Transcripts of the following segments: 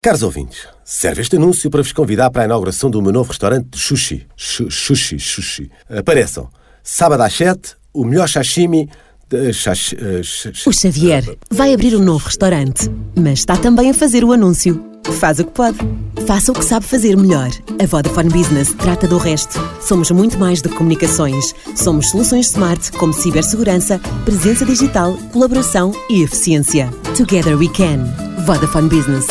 Caros ouvintes, serve este anúncio para vos convidar para a inauguração do meu novo restaurante de sushi. Sushi. Apareçam. Sábado às 7, o melhor sashimi... O Xavier vai abrir um novo restaurante, mas está também a fazer o anúncio. Faz o que pode. Faça o que sabe fazer melhor. A Vodafone Business trata do resto. Somos muito mais do que comunicações. Somos soluções smart como cibersegurança, presença digital, colaboração e eficiência. Together we can. Vodafone Business.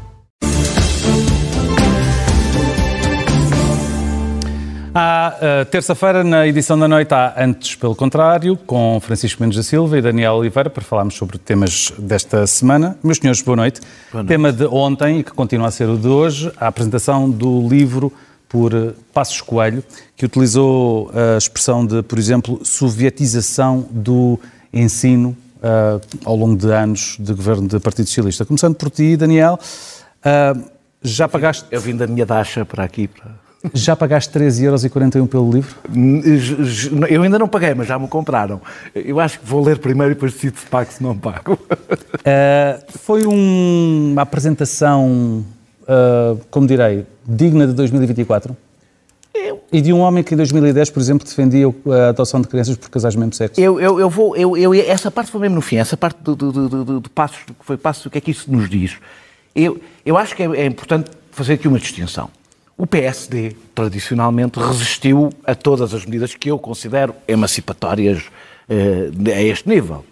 À terça-feira, na edição da noite, há Antes pelo Contrário, com Francisco Mendes da Silva e Daniel Oliveira, para falarmos sobre temas desta semana. Meus senhores, boa noite. Tema de ontem, e que continua a ser o de hoje, a apresentação do livro por Passos Coelho, que utilizou a expressão de, por exemplo, sovietização do ensino ao longo de anos de governo do Partido Socialista. Começando por ti, Daniel, já pagaste... Eu vim da minha dacha para aqui, Já pagaste 13,41€ pelo livro? Eu ainda não paguei, mas já me compraram. Eu acho que vou ler primeiro e depois decido se pago, se não pago. Foi uma apresentação, como direi, digna de 2024? E de um homem que em 2010, por exemplo, defendia a adoção de crianças por casais do mesmo sexo? Essa parte foi mesmo no fim, essa parte do Passos, que foi Passos, o que é que isso nos diz? Eu acho que é importante fazer aqui uma distinção. O PSD, tradicionalmente, resistiu a todas as medidas que eu considero emancipatórias a este nível.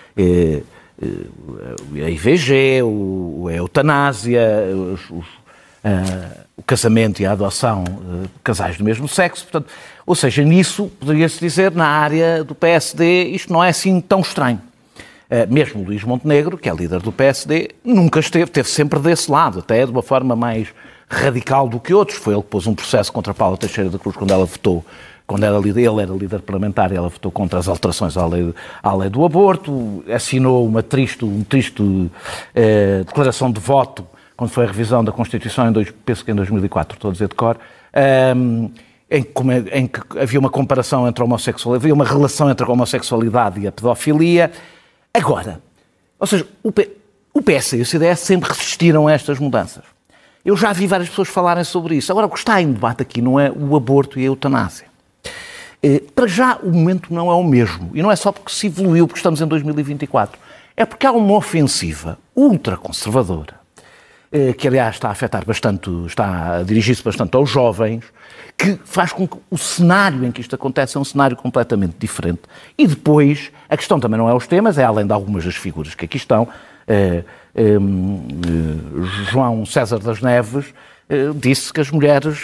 A IVG, a eutanásia, o casamento e a adoção de casais do mesmo sexo. Portanto, ou seja, nisso, poderia-se dizer, na área do PSD, isto não é assim tão estranho. Mesmo Luís Montenegro, que é líder do PSD, nunca esteve sempre desse lado, até de uma forma mais radical do que outros. Foi ele que pôs um processo contra Paula Teixeira da Cruz quando ela votou, ele era líder parlamentar e ela votou contra as alterações à lei do aborto, assinou uma triste declaração de voto quando foi a revisão da Constituição, penso que em 2004, estou a dizer de cor, em que havia uma comparação entre a homossexualidade, havia uma relação entre a homossexualidade e a pedofilia. Agora, ou seja, o PS e o CDS sempre resistiram a estas mudanças. Eu já vi várias pessoas falarem sobre isso. Agora, o que está em debate aqui não é o aborto e a eutanásia. Para já, o momento não é o mesmo. E não é só porque se evoluiu, porque estamos em 2024. É porque há uma ofensiva ultraconservadora, que aliás está a afetar bastante, está a dirigir-se bastante aos jovens, que faz com que o cenário em que isto acontece é um cenário completamente diferente. E depois, a questão também não é os temas, é além de algumas das figuras que aqui estão. João César das Neves disse que as mulheres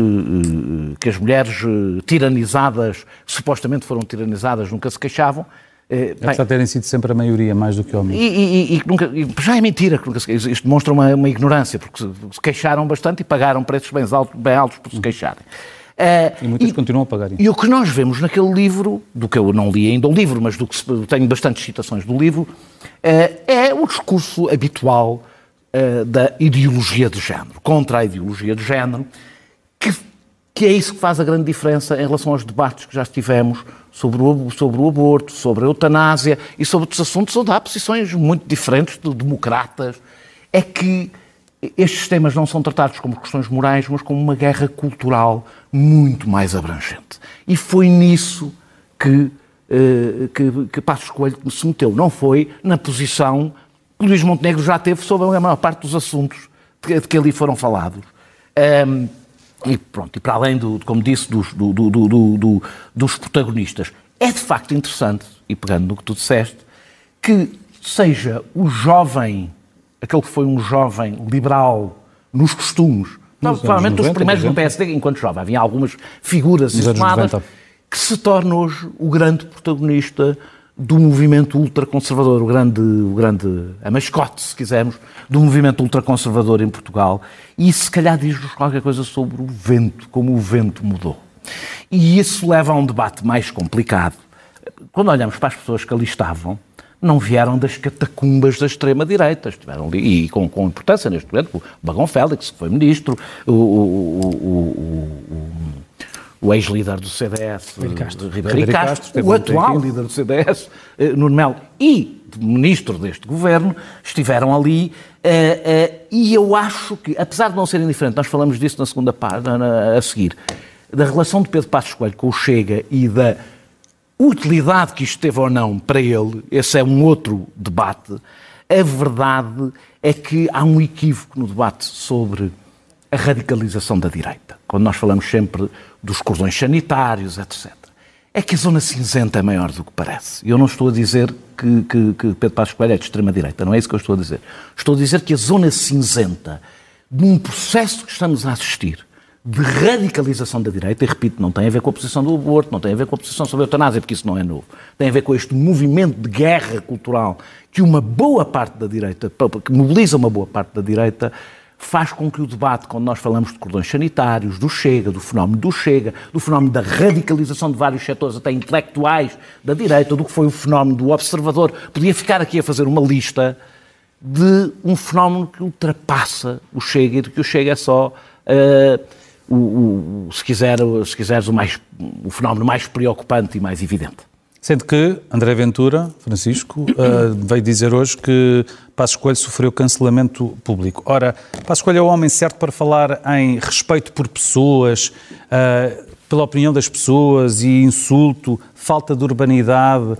tiranizadas, supostamente foram tiranizadas, nunca se queixavam. Apesar de terem sido sempre a maioria, mais do que homens. Já é mentira, isto demonstra uma ignorância, porque se queixaram bastante e pagaram preços bem altos por se queixarem. E muitas continuam a pagar isso. E o que nós vemos naquele livro, do que eu não li ainda o livro, mas do que tenho bastantes citações do livro, é o discurso habitual da ideologia de género, contra a ideologia de género, que é isso que faz a grande diferença em relação aos debates que já tivemos sobre o aborto, sobre a eutanásia e sobre outros assuntos onde há posições muito diferentes de democratas. É que estes temas não são tratados como questões morais, mas como uma guerra cultural muito mais abrangente. E foi nisso que Passos Coelho se meteu. Não foi na posição que Luís Montenegro já teve sobre a maior parte dos assuntos de que ali foram falados. E pronto, e para além, como disse, dos protagonistas. É de facto interessante, e pegando no que tu disseste, que seja o jovem, aquele que foi um jovem liberal nos costumes, provavelmente dos primeiros no PSD, enquanto jovem, havia algumas figuras extremadas, que se torna hoje o grande protagonista do movimento ultraconservador, a mascote, se quisermos, do movimento ultraconservador em Portugal. E isso, se calhar, diz-nos qualquer coisa sobre o vento, como o vento mudou. E isso leva a um debate mais complicado. Quando olhamos para as pessoas que ali estavam, não vieram das catacumbas da extrema-direita, estiveram ali, e com importância neste momento, o Bagão Félix, que foi ministro, o o ex-líder do CDS, Ribeiro Castro, o atual atual líder do CDS, Nuno Melo, e ministro deste governo, estiveram ali, e eu acho que, apesar de não ser indiferente, nós falamos disso na segunda parte, a seguir, da relação de Pedro Passos Coelho com o Chega e da utilidade que isto teve ou não para ele, esse é um outro debate. A verdade é que há um equívoco no debate sobre a radicalização da direita, quando nós falamos sempre dos cordões sanitários, etc. É que a zona cinzenta é maior do que parece. Eu não estou a dizer que Pedro Passos Coelho é de extrema-direita, não é isso que eu estou a dizer. Estou a dizer que a zona cinzenta de um processo que estamos a assistir de radicalização da direita, e repito, não tem a ver com a posição do aborto, não tem a ver com a posição sobre a eutanásia, porque isso não é novo. Tem a ver com este movimento de guerra cultural que uma boa parte da direita, que mobiliza uma boa parte da direita, faz com que o debate, quando nós falamos de cordões sanitários, do Chega, do fenómeno da radicalização de vários setores, até intelectuais da direita, do que foi o fenómeno do Observador, podia ficar aqui a fazer uma lista de um fenómeno que ultrapassa o Chega, e de que o Chega é só... se quiseres o fenómeno mais preocupante e mais evidente. Sendo que André Ventura, Francisco, veio dizer hoje que Passos Coelho sofreu cancelamento público. Ora, Passos Coelho é o homem certo para falar em respeito por pessoas, pela opinião das pessoas e insulto, falta de urbanidade,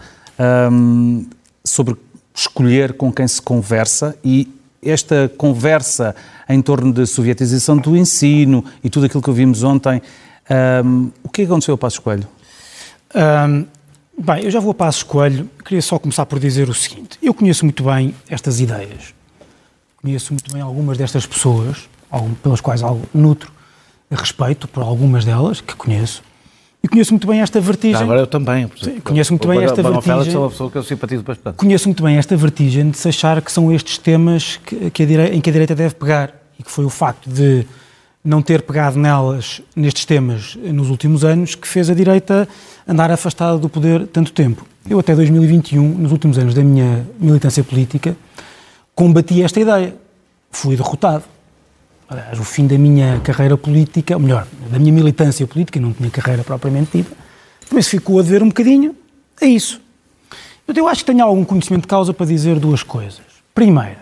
sobre escolher com quem se conversa, e esta conversa em torno da sovietização do ensino e tudo aquilo que ouvimos ontem, o que aconteceu a Passos Coelho? Bem, eu já vou a Passos Coelho, queria só começar por dizer o seguinte: eu conheço muito bem estas ideias, conheço muito bem algumas destas pessoas, pelas quais nutro respeito por algumas delas, que conheço, e conheço muito bem esta vertigem... Agora eu também. Conheço muito bem esta vertigem... Sou uma pessoa que eu simpatizo bastante. Conheço muito bem esta vertigem de se achar que são estes temas em que a direita deve pegar, e que foi o facto de não ter pegado nestes temas nos últimos anos, que fez a direita andar afastada do poder tanto tempo. Eu até 2021, nos últimos anos da minha militância política, combati esta ideia. Fui derrotado. Aliás, o fim da minha carreira política, ou melhor, da minha militância política, não tinha carreira propriamente dita, também se ficou a dever um bocadinho a isso. Eu acho que tenho algum conhecimento de causa para dizer duas coisas. Primeira,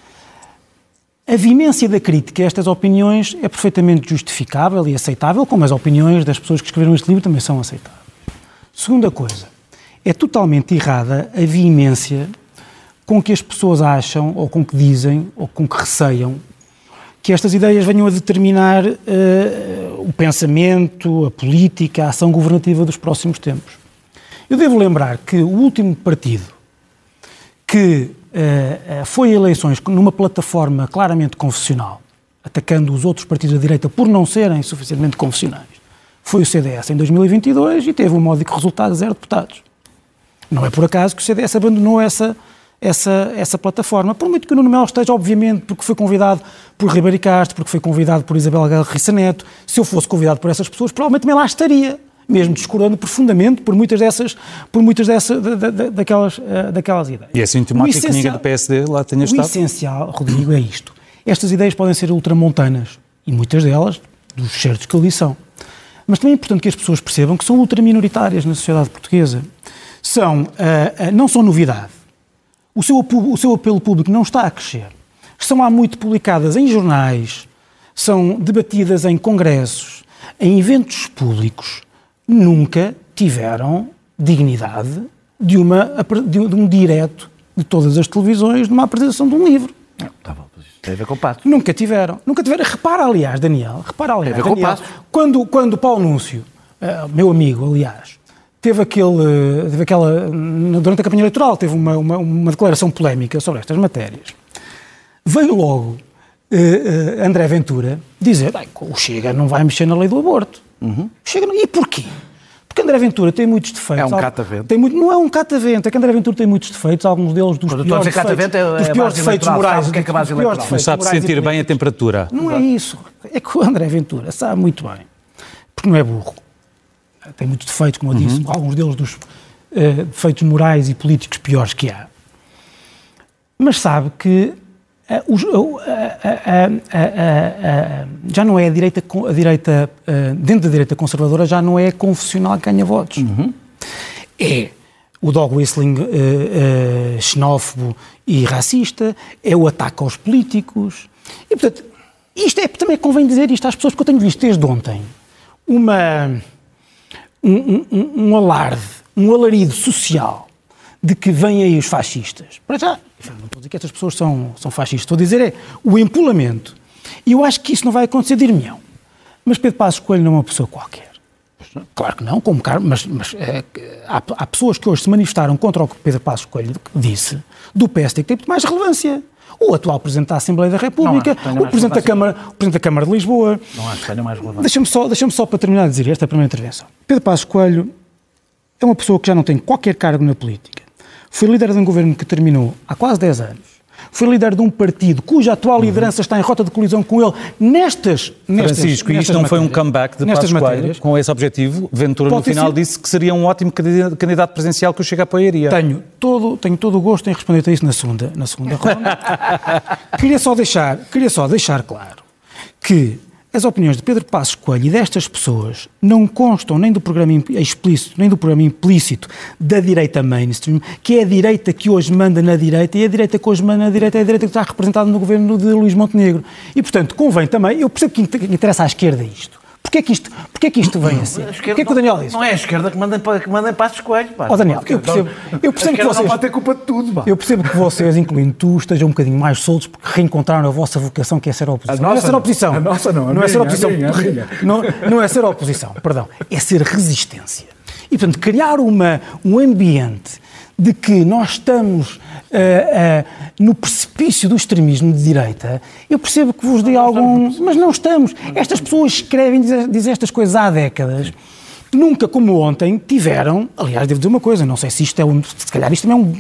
a vimência da crítica a estas opiniões é perfeitamente justificável e aceitável, como as opiniões das pessoas que escreveram este livro também são aceitáveis. Segunda coisa, é totalmente errada a veemência com que as pessoas acham, ou com que dizem, ou com que receiam, que estas ideias venham a determinar o pensamento, a política, a ação governativa dos próximos tempos. Eu devo lembrar que o último partido que foi a eleições numa plataforma claramente confessional, atacando os outros partidos da direita por não serem suficientemente confessionais, foi o CDS em 2022 e teve um módico resultado de 0 deputados. Não é por acaso que o CDS abandonou essa plataforma, por muito que o Nuno Melo esteja, obviamente, porque foi convidado por Ribeiro Castro, porque foi convidado por Isabel Garriça Neto. Se eu fosse convidado por essas pessoas, provavelmente também lá estaria, mesmo discordando profundamente por muitas daquelas ideias. E é sintomático que ninguém do PSD lá tenha estado? O essencial, Rodrigo, é isto. Estas ideias podem ser ultramontanas, e muitas delas, dos certos que ali são. Mas também é importante que as pessoas percebam que são ultraminoritárias na sociedade portuguesa. Não são novidade. O seu apelo público não está a crescer. São há muito publicadas em jornais, são debatidas em congressos, em eventos públicos. Nunca tiveram dignidade de um direto de todas as televisões, de uma apresentação de um livro. Tem a ver com o Passo. Nunca tiveram. Repara, aliás, Daniel, quando Paulo Núncio, meu amigo, aliás, durante a campanha eleitoral, teve uma declaração polémica sobre estas matérias. Veio logo André Ventura dizer, o Chega não vai mexer na lei do aborto. Uhum. E porquê? Porque André Ventura tem muitos defeitos. É um catavento. Não é um catavento, é que André Ventura tem muitos defeitos, alguns deles dos piores defeitos morais. Não sabe sentir bem a temperatura. Não é isso. É que o André Ventura sabe muito bem, porque não é burro. Tem muitos defeitos, como eu disse, alguns deles dos defeitos morais e políticos piores que há. Mas sabe que já não é a direita, dentro da direita conservadora, já não é confessional que ganha votos. É o dog whistling xenófobo e racista, é o ataque aos políticos. E, portanto, também convém dizer isto às pessoas, porque eu tenho visto desde ontem um alarde, um alarido social de que vêm aí os fascistas. Para já, não estou a dizer que estas pessoas são fascistas, estou a dizer o empolamento. E eu acho que isso não vai acontecer de irmão. Mas Pedro Passos Coelho não é uma pessoa qualquer. Claro que não, mas há pessoas que hoje se manifestaram contra o que Pedro Passos Coelho disse, do PSD, que tem muito mais relevância. O atual Presidente da Assembleia da República, o Presidente da Câmara de Lisboa. Não acho que tenha mais relevância. Deixa-me só para terminar de dizer esta primeira intervenção. Pedro Passos Coelho é uma pessoa que já não tem qualquer cargo na política. Foi líder de um governo que terminou há quase 10 anos. Foi líder de um partido cuja atual liderança está em rota de colisão com ele Francisco, e isto não foi um comeback de Passos Coelho com esse objetivo? Ventura, no final, disse que seria um ótimo candidato presidencial que o Chega apoiaria. Tenho todo o gosto em responder a isso na segunda ronda. Queria só deixar claro que as opiniões de Pedro Passos Coelho e destas pessoas não constam nem do programa explícito, nem do programa implícito da direita mainstream, que é a direita que hoje manda na direita, e a direita que hoje manda na direita é a direita que está representada no governo de Luís Montenegro. E, portanto, convém também, eu percebo que interessa à esquerda isto. Porquê que isto vem assim? Porquê que o Daniel disse? Não é a esquerda que manda em Passos Coelho, pá. Ó Daniel, eu percebo que vocês... não pode ter culpa de tudo, pá. Eu percebo que vocês, incluindo tu, estejam um bocadinho mais soltos porque reencontraram a vossa vocação, que é ser a oposição. Não é ser oposição. A nossa não. Não é ser oposição. Não é ser oposição, perdão. É ser resistência. E, portanto, criar um ambiente de que nós estamos no precipício do extremismo de direita, eu percebo que vos dê algum... Mas não estamos. Estas pessoas escrevem, dizem estas coisas há décadas. Nunca, como ontem, tiveram... Aliás, devo dizer uma coisa, não sei se isto se calhar isto também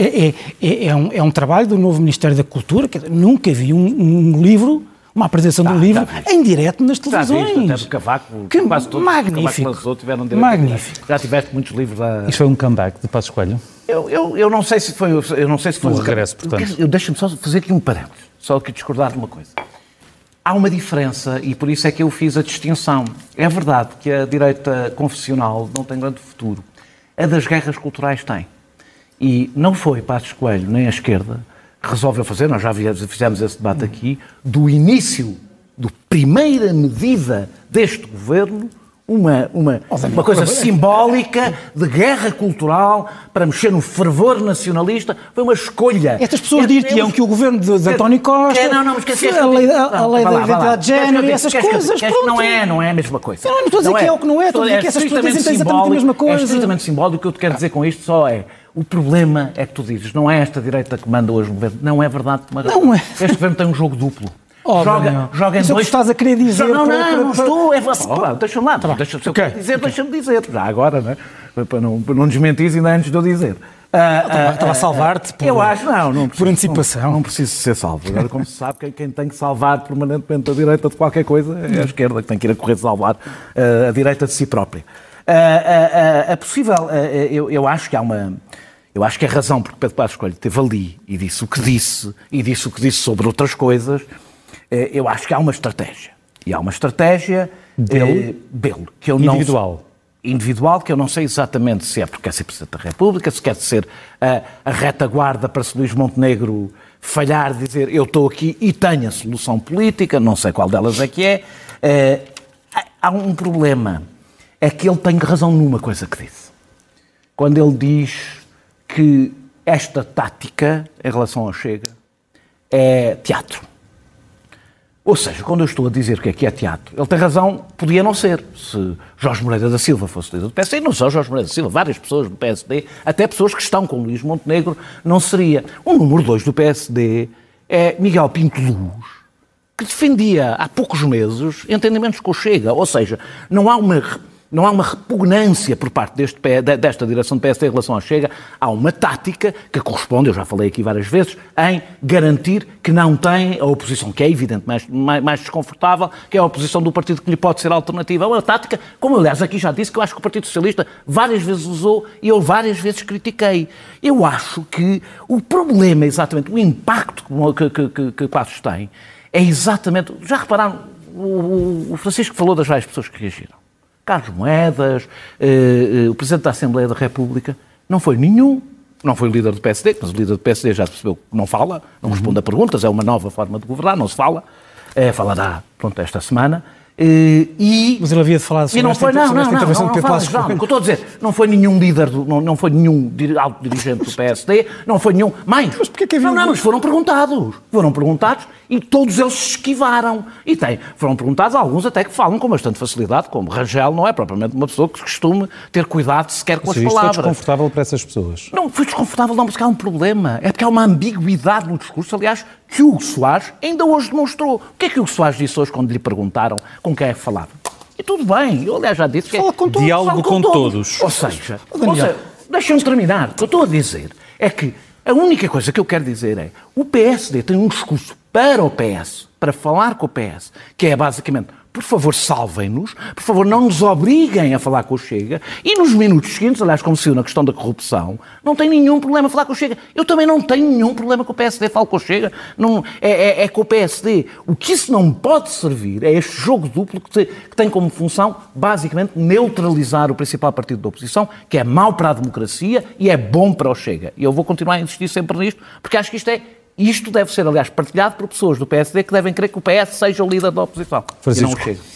é um trabalho do novo Ministério da Cultura, que nunca vi um livro... Uma apresentação de um livro em direto nas televisões. Até porque Cavaco, quase todos magnífico. Tiveram direito. Magnífico. Já tiveste muitos livros a... Isto foi um comeback de Passos Coelho? Eu não sei se foi... Um regresso, portanto. Deixa-me só fazer aqui um parênteses. Só aqui discordar de uma coisa. Há uma diferença, e por isso é que eu fiz a distinção. É verdade que a direita confessional não tem grande futuro. A das guerras culturais tem. E não foi Passos Coelho, nem a esquerda, resolveu fazer, nós já fizemos esse debate aqui, do início, da primeira medida deste governo, uma coisa simbólica de guerra cultural para mexer no fervor nacionalista. Foi uma escolha. Estas pessoas diriam que o governo de António Costa, a lei da identidade de género e essas coisas, não é a mesma coisa. Não estou a dizer que é o que não é, estou a dizer que essas pessoas dizem exatamente a mesma coisa. É estritamente simbólico. O que eu te quero dizer com isto só é: o problema é que tu dizes, não é esta direita que manda hoje o governo. Não é verdade. Não é. Este governo tem um jogo duplo. Joga em dois... Isso é o que estás a querer dizer. Não estou. Deixa-me lá. Deixa-me dizer. Já agora, não é? Para não desmentir ainda antes de eu dizer. Estava a salvar-te eu acho, não por antecipação. Não preciso ser salvo. Agora, como se sabe, quem tem que salvar permanentemente a direita de qualquer coisa é a esquerda, que tem que ir a correr de salvar a direita de si própria. É possível, eu acho que há uma... Eu acho que a razão porque Pedro Passos Coelho esteve ali e disse o que disse sobre outras coisas, eu acho que há uma estratégia. E há uma estratégia dele, que eu individual, que eu não sei exatamente se é porque quer ser Presidente da República, se quer ser a retaguarda para se Luís Montenegro falhar, dizer eu estou aqui e tenho a solução política, não sei qual delas é que é. Há um problema, é que ele tem razão numa coisa que disse. Quando ele diz que esta tática em relação ao Chega é teatro. Ou seja, quando eu estou a dizer que aqui é teatro, ele tem razão, podia não ser. Se Jorge Moreira da Silva fosse líder do PSD, e não só Jorge Moreira da Silva, várias pessoas do PSD, até pessoas que estão com Luís Montenegro, não seria. O número 2 do PSD é Miguel Pinto Luz, que defendia há poucos meses entendimentos com o Chega. Ou seja, não há não há uma repugnância por parte desta direção do PSD em relação ao Chega. Há uma tática que corresponde, eu já falei aqui várias vezes, em garantir que não tem a oposição, que é evidente, mais desconfortável, que é a oposição do partido que lhe pode ser alternativa. É uma tática, como aliás aqui já disse, que eu acho que o Partido Socialista várias vezes usou e eu várias vezes critiquei. Eu acho que o problema, exatamente, o impacto que Passos tem, é exatamente... Já repararam, o Francisco falou das várias pessoas que reagiram. Carlos Moedas, o Presidente da Assembleia da República, não foi nenhum, não foi o líder do PSD, mas o líder do PSD já percebeu que não fala, não responde a perguntas, é uma nova forma de governar, não se fala, falará, pronto, esta semana. Mas ele havia de falar sobre esta intervenção de Pedro Passos Coelho. O que eu estou a dizer, não foi nenhum líder, não foi nenhum alto dirigente do PSD, não foi nenhum... Mas porquê que havia... Mas foram perguntados e todos eles se esquivaram. Foram perguntados alguns até que falam com bastante facilidade, como Rangel não é propriamente uma pessoa que costume ter cuidado sequer com as palavras. Isto foi desconfortável para essas pessoas? Não, foi desconfortável não, porque há um problema. É porque há uma ambiguidade no discurso, aliás, que Hugo Soares ainda hoje demonstrou. O que é que Hugo Soares disse hoje quando lhe perguntaram com quem é que falava? E tudo bem, eu aliás já disse que fala com todos. Diálogo com todos. Ou seja, deixa-me terminar. O que eu estou a dizer é que a única coisa que eu quero dizer é o PSD tem um discurso para o PS, para falar com o PS, que é basicamente, por favor, salvem-nos, por favor, não nos obriguem a falar com o Chega, e nos minutos seguintes, aliás, como se viu na questão da corrupção, não tem nenhum problema a falar com o Chega. Eu também não tenho nenhum problema com o PSD, falo com o Chega, não, é com o PSD. O que isso não pode servir é este jogo duplo que tem como função, basicamente, neutralizar o principal partido da oposição, que é mau para a democracia e é bom para o Chega. E eu vou continuar a insistir sempre nisto, porque acho que isto deve ser, aliás, partilhado por pessoas do PSD que devem querer que o PS seja o líder da oposição. Francisco, e não o Chega.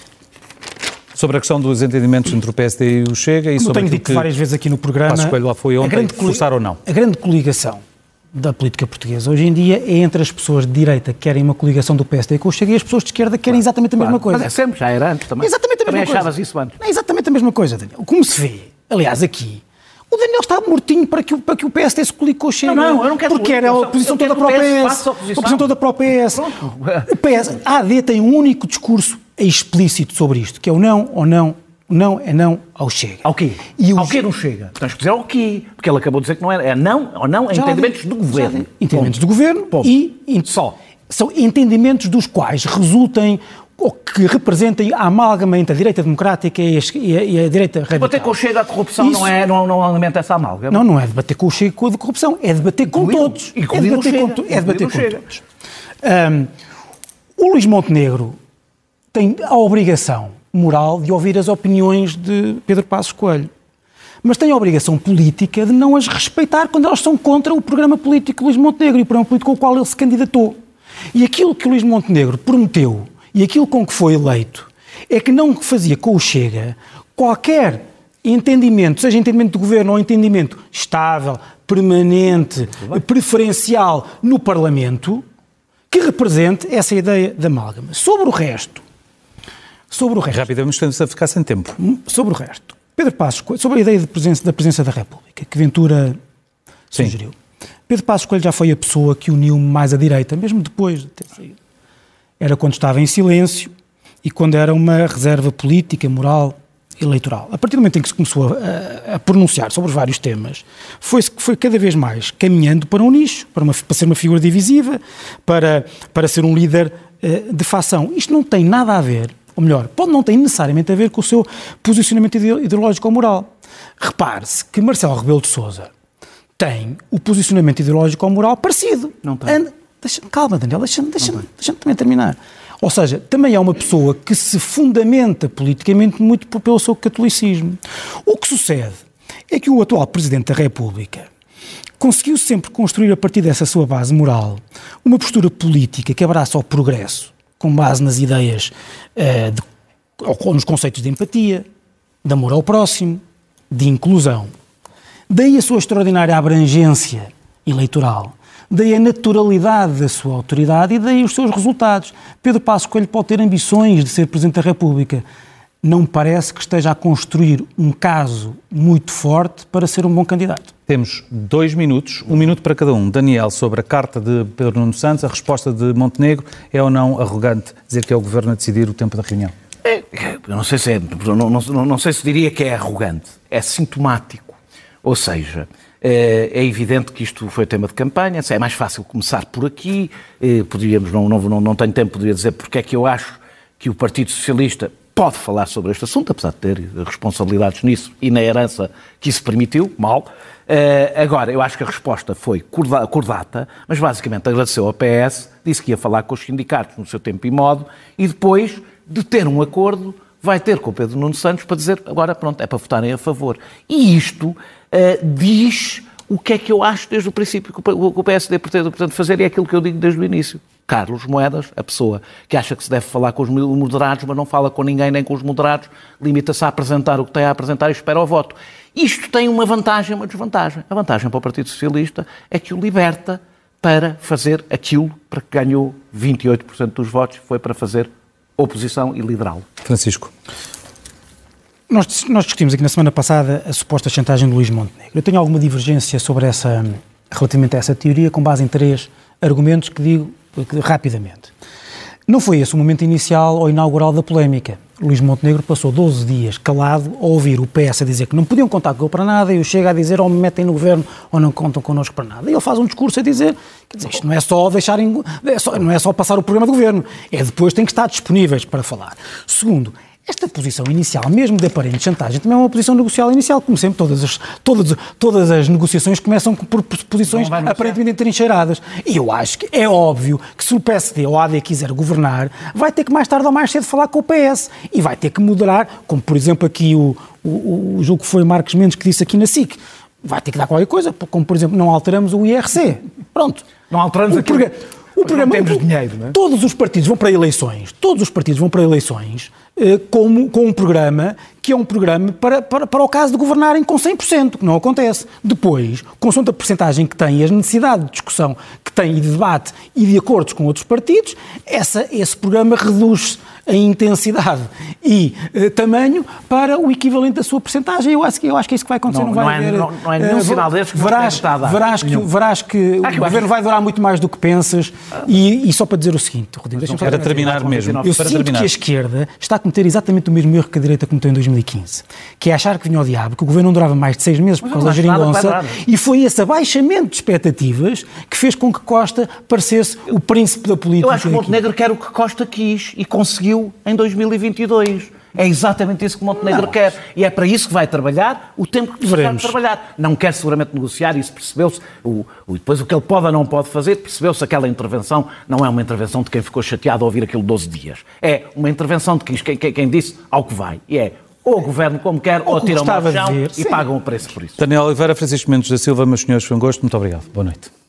Sobre a questão dos entendimentos entre o PSD e o Chega... Como tenho dito várias vezes aqui no programa... Passos Coelho lá foi ontem, forçar ou não? A grande coligação da política portuguesa hoje em dia é entre as pessoas de direita que querem uma coligação do PSD com o Chega e as pessoas de esquerda que querem exatamente a mesma coisa. Mas é sempre, já era antes também. Exatamente a mesma coisa. Achavas isso antes. É exatamente a mesma coisa, Daniel. Como se vê, aliás, aqui... O Daniel está mortinho para que o PSD se coligue com o Chega. Não, eu não quero... Porque era a oposição toda para o PS. A oposição toda para o PS. O PS, a AD tem um único discurso explícito sobre isto, que é o não ou não, não é não ao Chega. Ao quê? Ao quê não Chega? Tens que dizer ao quê? Porque ele acabou de dizer que não era. É não ou não é entendimentos do governo. Entendimentos do governo só. São entendimentos dos quais resultem ou que representem a amálgama entre a direita democrática e a direita radical. Debater com o Chega a corrupção não alimenta essa amálgama? Não é debater com o Chega com a corrupção, é debater com todos. É debater com todos. O Luís Montenegro tem a obrigação moral de ouvir as opiniões de Pedro Passos Coelho, mas tem a obrigação política de não as respeitar quando elas são contra o programa político de Luís Montenegro e o programa político com o qual ele se candidatou. E aquilo que o Luís Montenegro prometeu e aquilo com que foi eleito é que não fazia com o Chega qualquer entendimento, seja entendimento do governo ou entendimento estável, permanente, preferencial no Parlamento, que represente essa ideia de amálgama. Sobre o resto... Rapidamente, estamos a ficar sem tempo. Sobre o resto. Pedro Passos Coelho, sobre a ideia da presença da República, que Ventura sugeriu. Pedro Passos Coelho já foi a pessoa que uniu mais à direita, mesmo depois de ter saído. Era quando estava em silêncio e quando era uma reserva política, moral, eleitoral. A partir do momento em que se começou a pronunciar sobre os vários temas, foi cada vez mais caminhando para um nicho, para ser uma figura divisiva, para ser um líder de facção. Isto não tem nada a ver, ou melhor, não tem necessariamente a ver com o seu posicionamento ideológico ou moral. Repare-se que Marcelo Rebelo de Sousa tem o posicionamento ideológico ou moral parecido. Não tem. Calma, Daniel, deixa-me também terminar. Ou seja, também é uma pessoa que se fundamenta politicamente muito pelo seu catolicismo. O que sucede é que o atual Presidente da República conseguiu sempre construir, a partir dessa sua base moral, uma postura política que abraça o progresso, com base nas ideias, ou nos conceitos de empatia, de amor ao próximo, de inclusão. Daí a sua extraordinária abrangência eleitoral. Daí a naturalidade da sua autoridade e daí os seus resultados. Pedro Passos Coelho pode ter ambições de ser Presidente da República. Não me parece que esteja a construir um caso muito forte para ser um bom candidato. Temos 2 minutos, 1 minuto para cada um. Daniel, sobre a carta de Pedro Nuno Santos, a resposta de Montenegro é ou não arrogante dizer que é o Governo a decidir o tempo da reunião? Eu não sei se não sei se diria que é arrogante, é sintomático. Ou seja, é evidente que isto foi tema de campanha, é mais fácil começar por aqui, poderíamos, não tenho tempo, poderia dizer porque é que eu acho que o Partido Socialista pode falar sobre este assunto, apesar de ter responsabilidades nisso e na herança que isso permitiu, mal. Agora, eu acho que a resposta foi cordata, mas basicamente agradeceu ao PS, disse que ia falar com os sindicatos no seu tempo e modo, e depois de ter um acordo, vai ter com o Pedro Nuno Santos para dizer, agora pronto, é para votarem a favor. E isto diz o que é que eu acho desde o princípio que o PSD pretende fazer, e é aquilo que eu digo desde o início. Carlos Moedas, a pessoa que acha que se deve falar com os moderados, mas não fala com ninguém nem com os moderados, limita-se a apresentar o que tem a apresentar e espera o voto. Isto tem uma vantagem e uma desvantagem. A vantagem para o Partido Socialista é que o liberta para fazer aquilo para que ganhou 28% dos votos, foi para fazer oposição e liderá-lo. Francisco. Nós discutimos aqui na semana passada a suposta chantagem de Luís Montenegro. Eu tenho alguma divergência relativamente a essa teoria, com base em 3 argumentos que digo rapidamente. Não foi esse o momento inicial ou inaugural da polémica. Luís Montenegro passou 12 dias calado a ouvir o PS a dizer que não podiam contar com ele para nada, e o Chega a dizer ou me metem no governo ou não contam connosco para nada. E ele faz um discurso a dizer, quer dizer, isto não é só não é só passar o programa do governo, é depois tem que estar disponíveis para falar. Segundo, esta posição inicial, mesmo de aparente chantagem, também é uma posição negocial inicial, como sempre, todas as negociações começam por posições aparentemente entrincheiradas. E eu acho que é óbvio que se o PSD ou a AD quiser governar, vai ter que mais tarde ou mais cedo falar com o PS e vai ter que moderar, como por exemplo aqui o julgo que foi Marcos Mendes que disse aqui na SIC, vai ter que dar qualquer coisa, como por exemplo não alteramos o IRC. Pronto. Não alteramos aquilo. O programa, não temos dinheiro, não é? Todos os partidos vão para eleições com um programa que é um programa para o caso de governarem com 100%, que não acontece. Depois, consoante a percentagem que tem e as necessidades de discussão que tem e de debate e de acordos com outros partidos, esse programa reduz em intensidade e tamanho para o equivalente da sua percentagem. Eu acho que é isso que vai acontecer. Não é nenhum sinal desses que verás que o governo vai durar muito mais do que pensas. E só para dizer o seguinte, Rodrigo, deixa-me para terminar mesmo. Eu sinto que a esquerda está a cometer exatamente o mesmo erro que a direita cometeu em 2015, que é achar que vinha ao diabo, que o governo não durava mais de 6 meses por causa da geringonça, e foi esse abaixamento de expectativas que fez com que Costa parecesse o príncipe da política. Eu acho que Montenegro quer o que Costa quis e conseguiu em 2022. É exatamente isso que Montenegro quer. E é para isso que vai trabalhar o tempo que precisar trabalhar. Não quer seguramente negociar, isso percebeu-se. Depois o que ele pode ou não pode fazer, percebeu-se aquela intervenção não é uma intervenção de quem ficou chateado a ouvir aquilo 12 dias. É uma intervenção de quem disse ao que vai. E é ou o governo como quer, ou tiram o chão e pagam o preço por isso. Daniel Oliveira, Francisco Mendes da Silva, meus senhores, foi um gosto. Muito obrigado. Boa noite.